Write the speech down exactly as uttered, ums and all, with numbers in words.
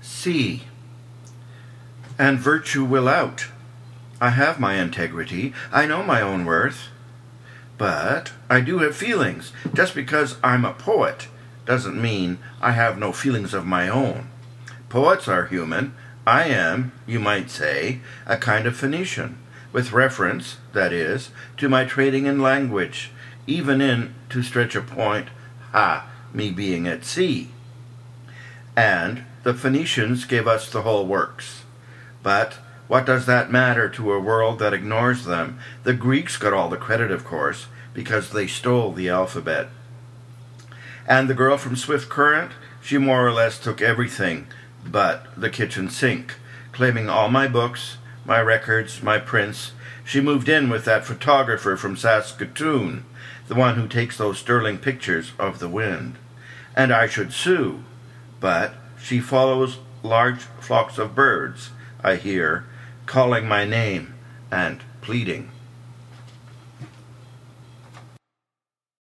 C. And virtue will out. I have my integrity. I know my own worth. But I do have feelings. Just because I'm a poet doesn't mean I have no feelings of my own. Poets are human. I am, you might say, a kind of Phoenician, with reference, that is, to my trading in language, even in, to stretch a point, ha, me being at sea. And the Phoenicians gave us the whole works. But what does that matter to a world that ignores them? The Greeks got all the credit, of course, because they stole the alphabet. And the girl from Swift Current, she more or less took everything but the kitchen sink, claiming all my books, my records, my prints. She moved in with that photographer from Saskatoon, the one who takes those sterling pictures of the wind. And I should sue, but she follows large flocks of birds, I hear, calling my name and pleading.